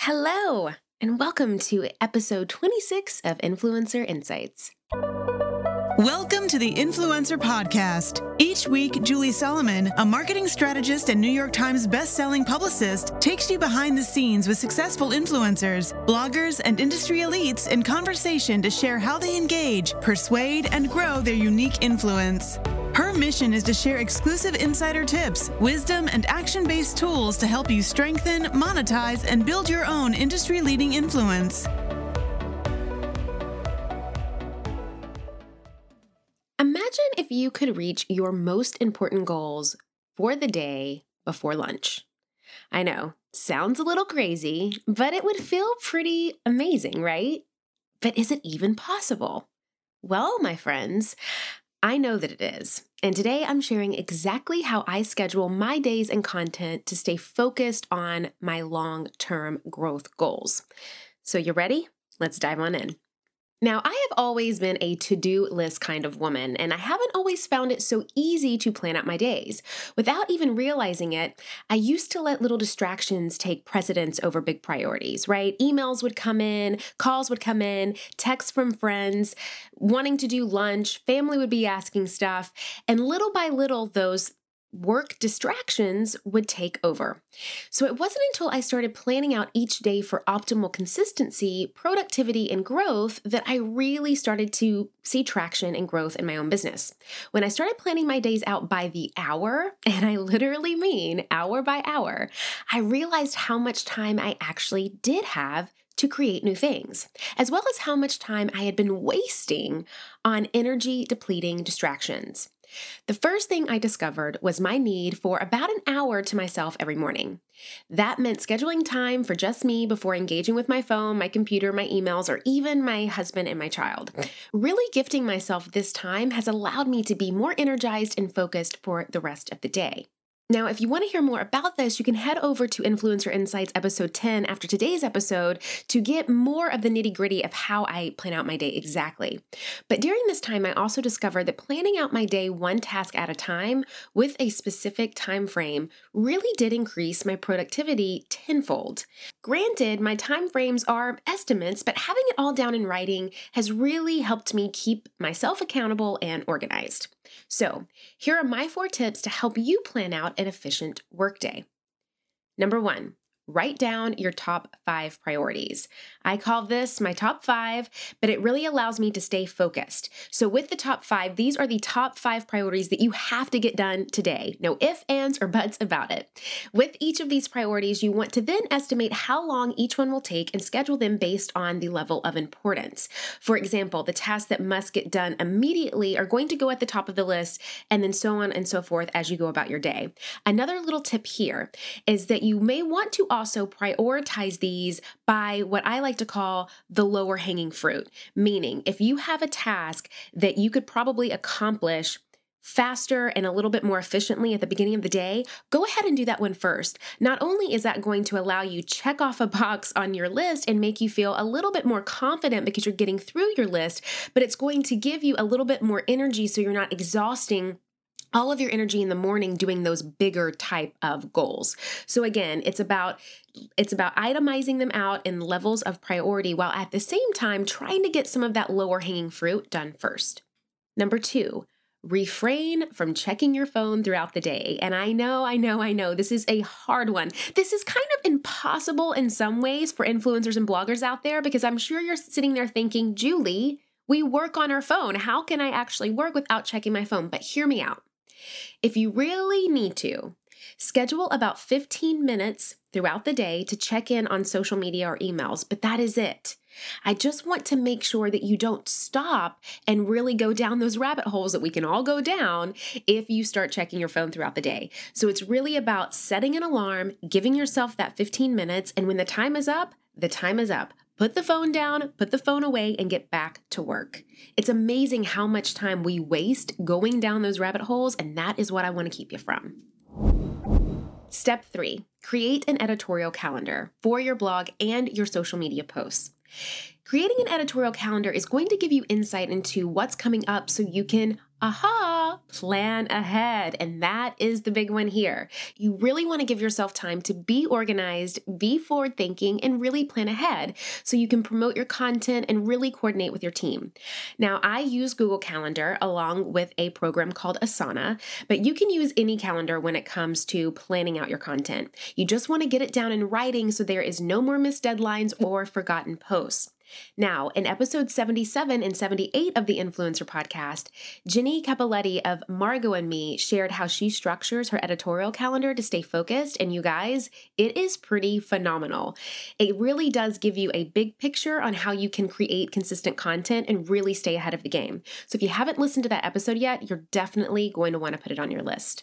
Hello, and welcome to episode 26 of Influencer Insights. Welcome to the Influencer Podcast. Each week, Julie Solomon, a marketing strategist and New York Times best-selling publicist, takes you behind the scenes with successful influencers, bloggers, and industry elites in conversation to share how they engage, persuade, and grow their unique influence. Her mission is to share exclusive insider tips, wisdom, and action-based tools to help you strengthen, monetize, and build your own industry-leading influence. Imagine if you could reach your most important goals for the day before lunch. I know, sounds a little crazy, but it would feel pretty amazing, right? But is it even possible? Well, my friends, I know that it is. And today I'm sharing exactly how I schedule my days and content to stay focused on my long-term growth goals. So you ready? Let's dive on in. Now, I have always been a to-do list kind of woman, and I haven't always found it so easy to plan out my days. Without even realizing it, I used to let little distractions take precedence over big priorities, right? Emails would come in, calls would come in, texts from friends, wanting to do lunch, family would be asking stuff, and little by little, those work distractions would take over. So it wasn't until I started planning out each day for optimal consistency, productivity, and growth that I really started to see traction and growth in my own business. When I started planning my days out by the hour, and I literally mean hour by hour, I realized how much time I actually did have to create new things, as well as how much time I had been wasting on energy-depleting distractions. The first thing I discovered was my need for about an hour to myself every morning. That meant scheduling time for just me before engaging with my phone, my computer, my emails, or even my husband and my child. Really gifting myself this time has allowed me to be more energized and focused for the rest of the day. Now, if you want to hear more about this, you can head over to Influencer Insights episode 10 after today's episode to get more of the nitty-gritty of how I plan out my day exactly. But during this time, I also discovered that planning out my day one task at a time with a specific time frame really did increase my productivity tenfold. Granted, my time frames are estimates, but having it all down in writing has really helped me keep myself accountable and organized. So, here are my 4 tips to help you plan out an efficient workday. Number 1, write down your top 5 priorities. I call this my top 5, but it really allows me to stay focused. So with the top 5, these are the top 5 priorities that you have to get done today. No ifs, ands, or buts about it. With each of these priorities, you want to then estimate how long each one will take and schedule them based on the level of importance. For example, the tasks that must get done immediately are going to go at the top of the list, and then so on and so forth as you go about your day. Another little tip here is that you may want to also prioritize these by what I like to call the lower hanging fruit. Meaning, if you have a task that you could probably accomplish faster and a little bit more efficiently at the beginning of the day, go ahead and do that one first. Not only is that going to allow you check off a box on your list and make you feel a little bit more confident because you're getting through your list, but it's going to give you a little bit more energy so you're not exhausting all of your energy in the morning doing those bigger type of goals. So again, it's about itemizing them out in levels of priority while at the same time trying to get some of that lower hanging fruit done first. Number 2, refrain from checking your phone throughout the day. And I know, this is a hard one. This is kind of impossible in some ways for influencers and bloggers out there because I'm sure you're sitting there thinking, Julie, we work on our phone. How can I actually work without checking my phone? But hear me out. If you really need to, schedule about 15 minutes throughout the day to check in on social media or emails, but that is it. I just want to make sure that you don't stop and really go down those rabbit holes that we can all go down if you start checking your phone throughout the day. So it's really about setting an alarm, giving yourself that 15 minutes, and when the time is up, the time is up. Put the phone down, put the phone away, and get back to work. It's amazing how much time we waste going down those rabbit holes, and that is what I want to keep you from. Step 3, create an editorial calendar for your blog and your social media posts. Creating an editorial calendar is going to give you insight into what's coming up so you can, plan ahead. And that is the big one here. You really want to give yourself time to be organized, be forward thinking, and really plan ahead so you can promote your content and really coordinate with your team. Now, I use Google Calendar along with a program called Asana, but you can use any calendar when it comes to planning out your content. You just want to get it down in writing so there is no more missed deadlines or forgotten posts. Now, in episode 77 and 78 of the Influencer Podcast, Jenny Capoletti of Margot and Me shared how she structures her editorial calendar to stay focused, and you guys, it is pretty phenomenal. It really does give you a big picture on how you can create consistent content and really stay ahead of the game. So if you haven't listened to that episode yet, you're definitely going to want to put it on your list.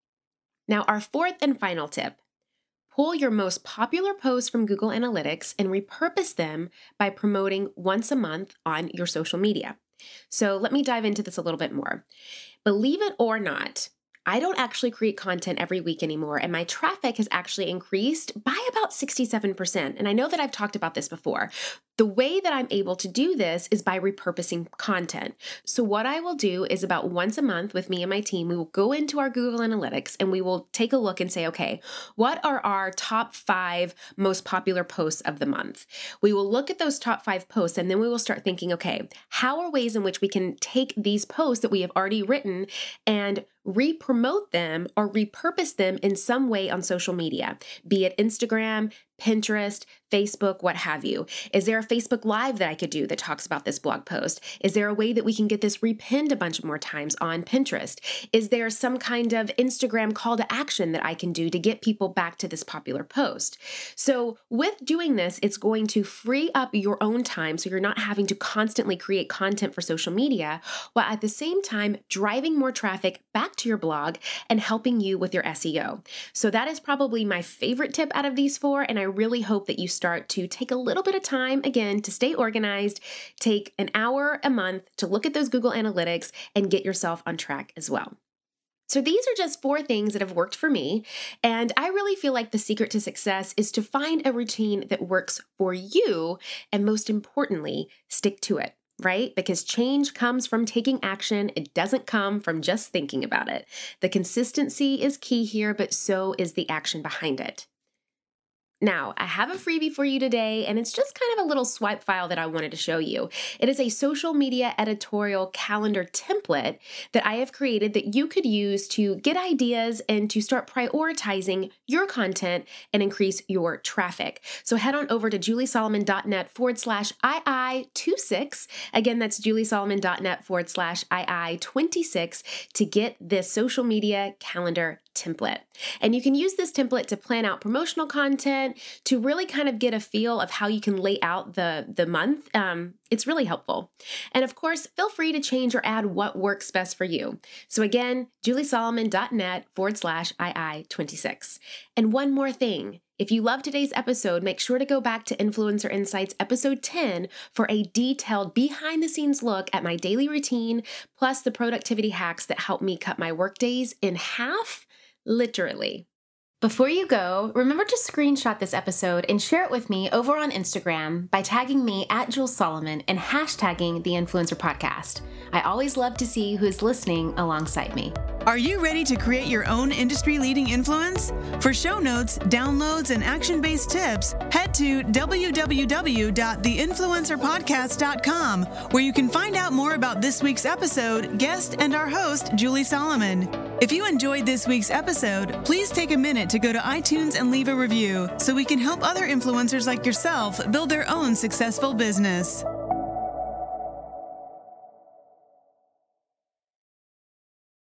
Now, our fourth and final tip. Pull your most popular posts from Google Analytics and repurpose them by promoting once a month on your social media. So let me dive into this a little bit more. Believe it or not, I don't actually create content every week anymore, and my traffic has actually increased by about 67%. And I know that I've talked about this before. The way that I'm able to do this is by repurposing content. So what I will do is about once a month with me and my team, we will go into our Google Analytics and we will take a look and say, okay, what are our top 5 most popular posts of the month? We will look at those top 5 posts and then we will start thinking, okay, how are ways in which we can take these posts that we have already written and re-promote them or repurpose them in some way on social media, be it Instagram, Pinterest, Facebook, what have you. Is there a Facebook Live that I could do that talks about this blog post? Is there a way that we can get this repinned a bunch more times on Pinterest? Is there some kind of Instagram call to action that I can do to get people back to this popular post? So with doing this, it's going to free up your own time so you're not having to constantly create content for social media, while at the same time driving more traffic back to your blog and helping you with your SEO. So that is probably my favorite tip out of these 4, and I really hope that you start to take a little bit of time, again, to stay organized, take an hour a month to look at those Google Analytics and get yourself on track as well. So these are just 4 things that have worked for me, and I really feel like the secret to success is to find a routine that works for you, and most importantly, stick to it. Right? Because change comes from taking action. It doesn't come from just thinking about it. The consistency is key here, but so is the action behind it. Now, I have a freebie for you today, and it's just kind of a little swipe file that I wanted to show you. It is a social media editorial calendar template that I have created that you could use to get ideas and to start prioritizing your content and increase your traffic. So head on over to juliesolomon.net/II26. Again, that's juliesolomon.net/II26 to get this social media calendar template. And you can use this template to plan out promotional content, to really kind of get a feel of how you can lay out the month. It's really helpful. And of course, feel free to change or add what works best for you. So again, juliesolomon.net/II26. And one more thing. If you love today's episode, make sure to go back to Influencer Insights episode 10 for a detailed behind-the-scenes look at my daily routine, plus the productivity hacks that help me cut my workdays in half, literally. Before you go, remember to screenshot this episode and share it with me over on Instagram by tagging me @JulesSolomon and hashtagging the Influencer Podcast. I always love to see who is listening alongside me. Are you ready to create your own industry-leading influence? For show notes, downloads, and action-based tips, head to www.theinfluencerpodcast.com, where you can find out more about this week's episode, guest, and our host, Julie Solomon. If you enjoyed this week's episode, please take a minute to go to iTunes and leave a review so we can help other influencers like yourself build their own successful business.